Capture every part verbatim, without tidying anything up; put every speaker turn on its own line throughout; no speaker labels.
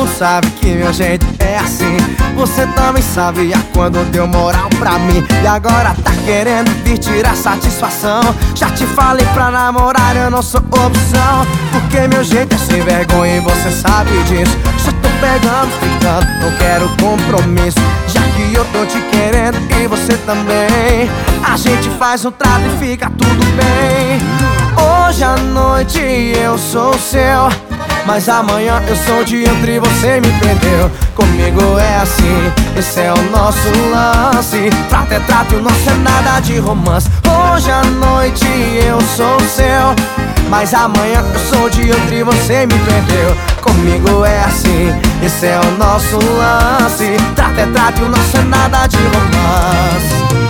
sabe que meu jeito é assim. Você também sabia quando deu moral pra mim, e agora tá querendo vir tirar satisfação. Já te falei pra namorar, eu não sou opção, porque meu jeito é sem vergonha e você sabe disso. Só tô pegando, ficando, não quero compromisso, já que eu tô te querendo e você também. A gente faz um trato e fica tudo bem. Hoje à noite eu sou seu, mas amanhã eu sou de outro e você me perdeu. Comigo é assim, esse é o nosso lance. Trato é trato e o nosso é nada de romance. Hoje à noite eu sou seu, mas amanhã eu sou de outro e você me perdeu. Comigo é assim, esse é o nosso lance. Trato é trato e o nosso é nada de romance.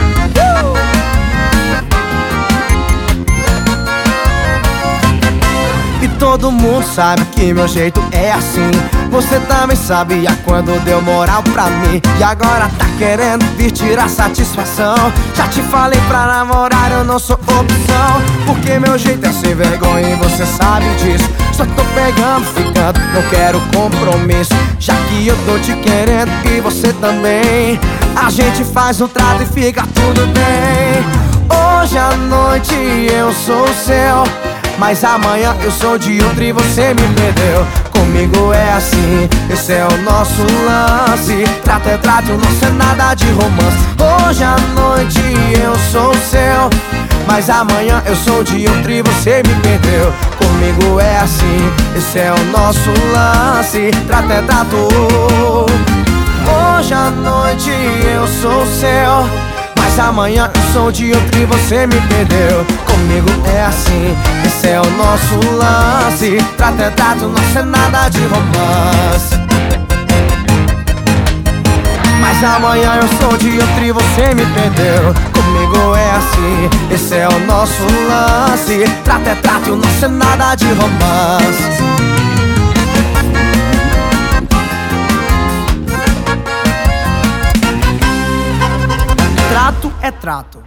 E todo mundo sabe que meu jeito é assim. Você também sabia quando deu moral pra mim, e agora tá querendo vir tirar satisfação. Já te falei pra namorar, eu não sou opção, porque meu jeito é sem vergonha e você sabe disso. Só tô pegando, ficando, não quero compromisso, já que eu tô te querendo e você também. A gente faz um trato e fica tudo bem. Hoje à noite eu sou seu, mas amanhã eu sou de outro e você me perdeu. Comigo é assim, esse é o nosso lance. Trato é trato, o nosso é nada de romance. Hoje à noite eu sou seu, mas amanhã eu sou de outro e você me perdeu. Comigo é assim, esse é o nosso lance. Trato é trato. Hoje à noite eu sou seu, mas amanhã eu sou de outro e você me perdeu. Comigo é assim, esse é o nosso lance. Trato é trato, nosso é nada de romance. Mas amanhã eu sou de outro e você me perdeu. Comigo é assim, esse é o nosso lance. Trato é trato, nosso é nada de romance. Trato é trato.